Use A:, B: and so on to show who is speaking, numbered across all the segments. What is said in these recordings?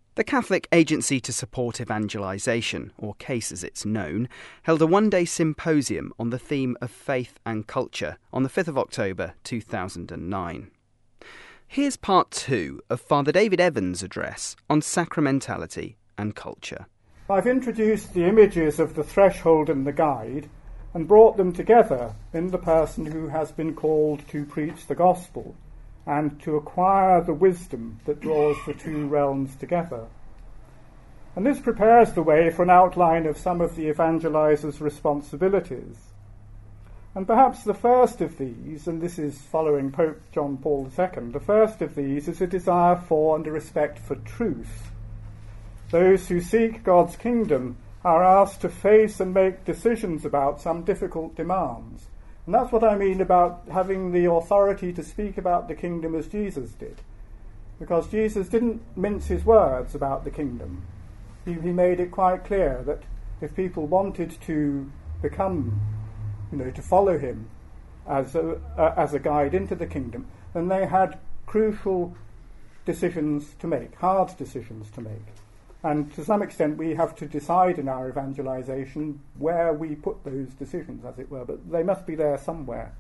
A: The Catholic Agency to Support Evangelisation, or CASE as it's known, held a one-day symposium on the theme of faith and culture on the 5th of October 2009. Here's part 2 of Father David Evans' address on sacramentality and culture.
B: I've introduced the images of the threshold and the guide and brought them together in the person who has been called to preach the gospel and to acquire the wisdom that draws the two realms together. And this prepares the way for an outline of some of the evangeliser's responsibilities. And perhaps the first of these, and this is following Pope John Paul II, the first of these is a desire for and a respect for truth. Those who seek God's kingdom are asked to face and make decisions about some difficult demands. And that's what I mean about having the authority to speak about the kingdom as Jesus did. Because Jesus didn't mince his words about the kingdom. He made it quite clear that if people wanted to become, to follow him as a guide into the kingdom, then they had crucial decisions to make, hard decisions to make. And to some extent we have to decide in our evangelisation where we put those decisions, as it were, but they must be there somewhere.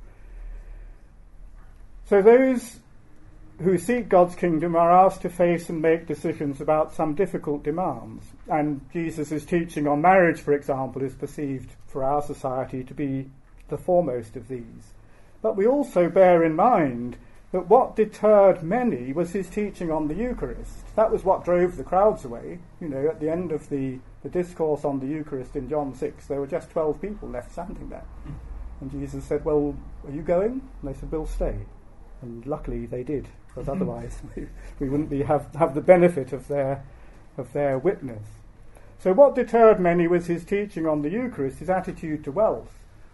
B: So those who seek God's kingdom are asked to face and make decisions about some difficult demands. And Jesus' teaching on marriage, for example, is perceived for our society to be the foremost of these. But we also bear in mind that what deterred many was his teaching on the Eucharist. That was what drove the crowds away. At the end of the discourse on the Eucharist in John 6, there were just 12 people left standing there. And Jesus said, well, are you going? And they said, we'll stay. And luckily they did, because otherwise we wouldn't have the benefit of their witness. So what deterred many was his teaching on the Eucharist, his attitude to wealth.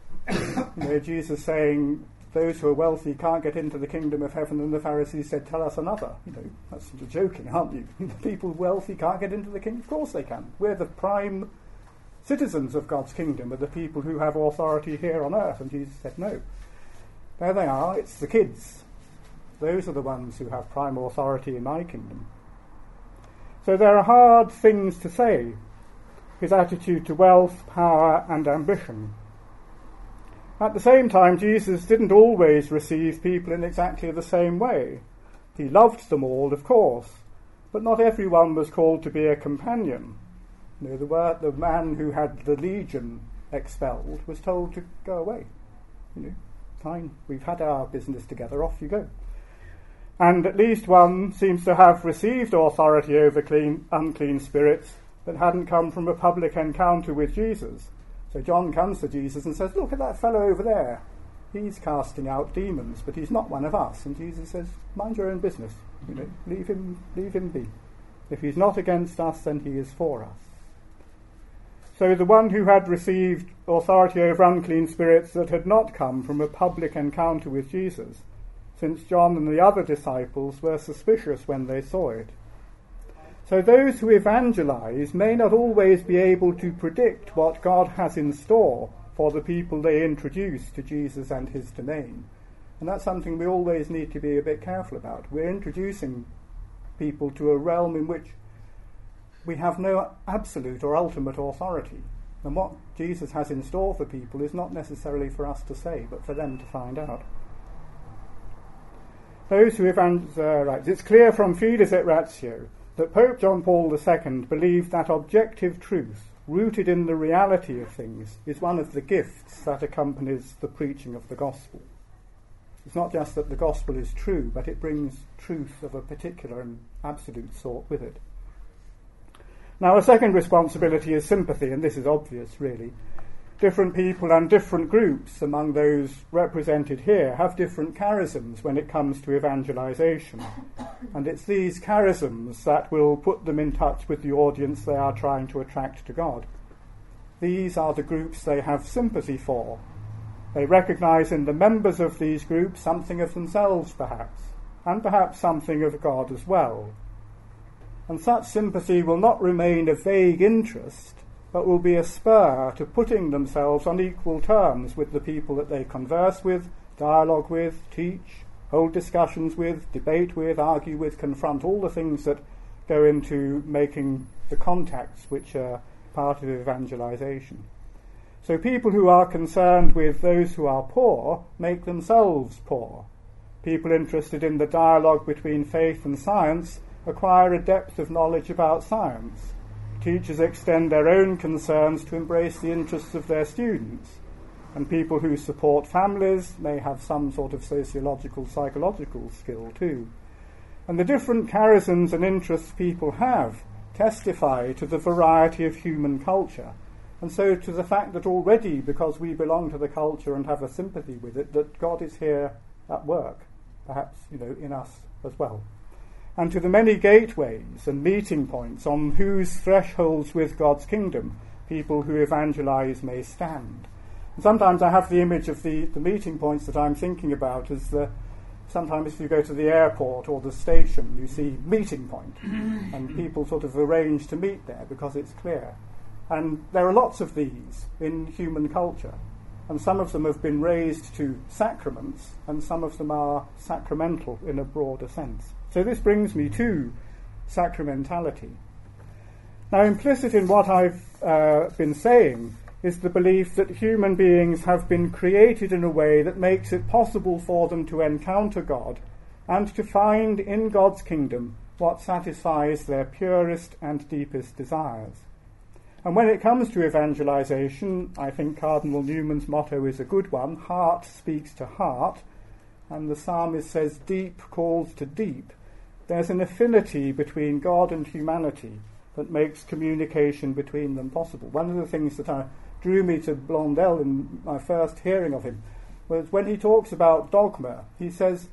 B: Jesus saying, those who are wealthy can't get into the kingdom of heaven, and the Pharisees said, tell us another. That's joking, aren't you? The people wealthy can't get into the kingdom? Of course they can. We're the prime citizens of God's kingdom, are the people who have authority here on earth. And Jesus said, no. There they are, it's the kids. Those are the ones who have prime authority in my kingdom. So there are hard things to say. His attitude to wealth, power, and ambition. At the same time, Jesus didn't always receive people in exactly the same way. He loved them all, of course, but not everyone was called to be a companion. The man who had the legion expelled was told to go away. Fine, we've had our business together, off you go. And at least one seems to have received authority over unclean spirits that hadn't come from a public encounter with Jesus. So John comes to Jesus and says, look at that fellow over there. He's casting out demons, but he's not one of us. And Jesus says, mind your own business. Leave him be. If he's not against us, then he is for us. So the one who had received authority over unclean spirits that had not come from a public encounter with Jesus, since John and the other disciples were suspicious when they saw it. So those who evangelise may not always be able to predict what God has in store for the people they introduce to Jesus and his domain. And that's something we always need to be a bit careful about. We're introducing people to a realm in which we have no absolute or ultimate authority. And what Jesus has in store for people is not necessarily for us to say, but for them to find out. Those who evangelize, it's clear from Fides et Ratio that Pope John Paul II believed that objective truth, rooted in the reality of things, is one of the gifts that accompanies the preaching of the gospel. It's not just that the gospel is true, but it brings truth of a particular and absolute sort with it. Now, a second responsibility is sympathy, and this is obvious, really. Different people and different groups among those represented here have different charisms when it comes to evangelisation. And it's these charisms that will put them in touch with the audience they are trying to attract to God. These are the groups they have sympathy for. They recognise in the members of these groups something of themselves, perhaps, and perhaps something of God as well. And such sympathy will not remain a vague interest, but will be a spur to putting themselves on equal terms with the people that they converse with, dialogue with, teach, hold discussions with, debate with, argue with, confront, all the things that go into making the contacts which are part of evangelization. So people who are concerned with those who are poor make themselves poor. People interested in the dialogue between faith and science acquire a depth of knowledge about science. Teachers extend their own concerns to embrace the interests of their students. And people who support families may have some sort of sociological, psychological skill too. And the different charisms and interests people have testify to the variety of human culture, and so to the fact that already, because we belong to the culture and have a sympathy with it, that God is here at work, perhaps, in us as well. And to the many gateways and meeting points on whose thresholds with God's kingdom people who evangelize may stand. And sometimes I have the image of the meeting points that I'm thinking about as sometimes if you go to the airport or the station, you see meeting point, and people sort of arrange to meet there because it's clear. And there are lots of these in human culture, and some of them have been raised to sacraments, and some of them are sacramental in a broader sense. So this brings me to sacramentality. Now, implicit in what I've been saying is the belief that human beings have been created in a way that makes it possible for them to encounter God and to find in God's kingdom what satisfies their purest and deepest desires. And when it comes to evangelization, I think Cardinal Newman's motto is a good one: heart speaks to heart, and the psalmist says deep calls to deep. There's an affinity between God and humanity that makes communication between them possible. One of the things that drew me to Blondel in my first hearing of him was when he talks about dogma. He says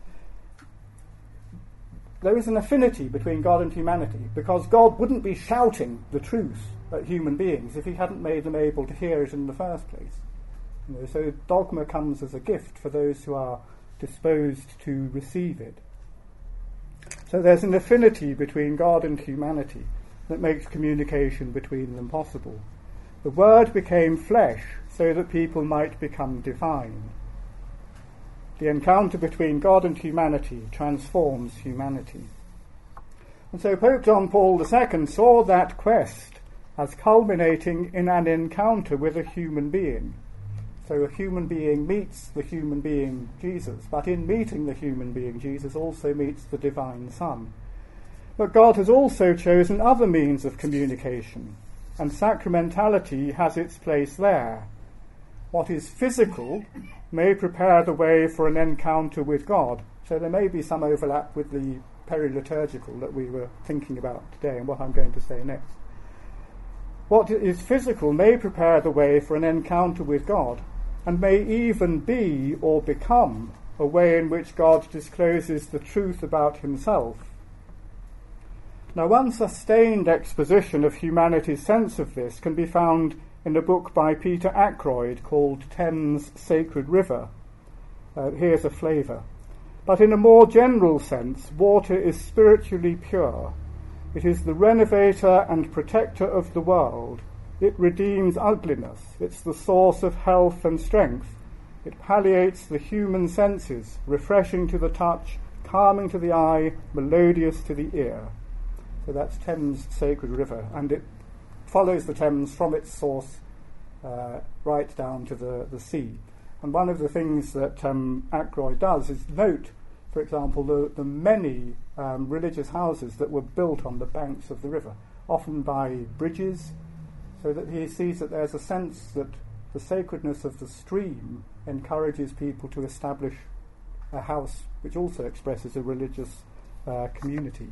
B: there is an affinity between God and humanity because God wouldn't be shouting the truth at human beings if he hadn't made them able to hear it in the first place. So dogma comes as a gift for those who are disposed to receive it. So there's an affinity between God and humanity that makes communication between them possible. The Word became flesh so that people might become divine. The encounter between God and humanity transforms humanity. And so Pope John Paul II saw that quest as culminating in an encounter with a human being. So a human being meets the human being Jesus, but in meeting the human being Jesus also meets the divine Son. But God has also chosen other means of communication, and sacramentality has its place there. What is physical may prepare the way for an encounter with God. So there may be some overlap with the periliturgical that we were thinking about today and what I'm going to say next. What is physical may prepare the way for an encounter with God, and may even be or become a way in which God discloses the truth about himself. Now, one sustained exposition of humanity's sense of this can be found in a book by Peter Ackroyd called Thames Sacred River. Here's a flavour. But in a more general sense, water is spiritually pure. It is the renovator and protector of the world. It redeems ugliness. It's the source of health and strength. It palliates the human senses, refreshing to the touch, calming to the eye, melodious to the ear. So that's Thames Sacred River, and it follows the Thames from its source right down to the sea. And one of the things that Ackroyd does is note, for example, the many religious houses that were built on the banks of the river, often by bridges, so that he sees that there's a sense that the sacredness of the stream encourages people to establish a house which also expresses a religious community.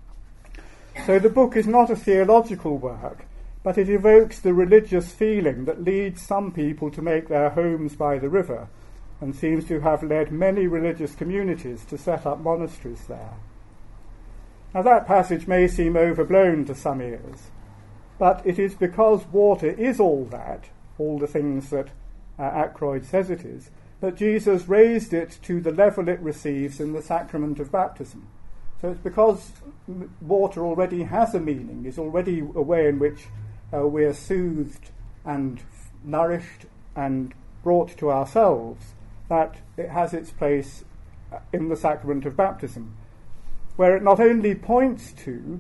B: So the book is not a theological work, but it evokes the religious feeling that leads some people to make their homes by the river, and seems to have led many religious communities to set up monasteries there. Now that passage may seem overblown to some ears, but it is because water is all that, all the things that Ackroyd says it is, that Jesus raised it to the level it receives in the sacrament of baptism. So it's because water already has a meaning, is already a way in which we are soothed and nourished and brought to ourselves, that it has its place in the sacrament of baptism, where it not only points to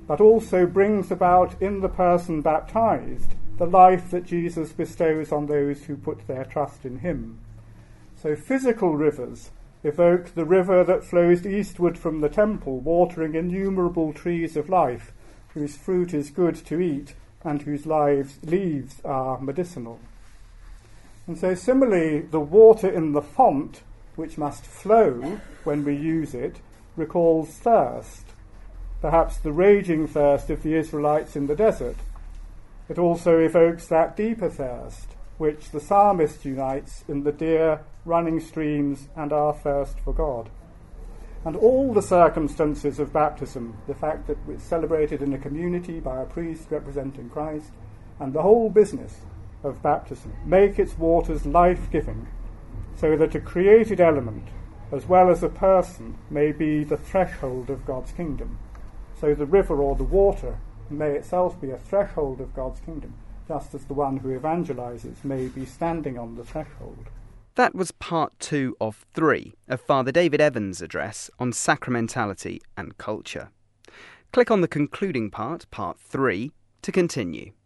B: but also brings about in the person baptized the life that Jesus bestows on those who put their trust in him. So physical rivers evoke the river that flows eastward from the temple, watering innumerable trees of life, whose fruit is good to eat and whose leaves are medicinal. And so similarly, the water in the font, which must flow when we use it, recalls thirst, perhaps the raging thirst of the Israelites in the desert. It also evokes that deeper thirst, which the psalmist unites in the dear running streams and our thirst for God. And all the circumstances of baptism, the fact that it's celebrated in a community by a priest representing Christ, and the whole business of baptism, make its waters life-giving, so that a created element, as well as a person, may be the threshold of God's kingdom. So the river or the water may itself be a threshold of God's kingdom, just as the one who evangelizes may be standing on the threshold.
A: That was part 2 of 3 of Father David Evans' address on sacramentality and culture. Click on the concluding part, part 3, to continue.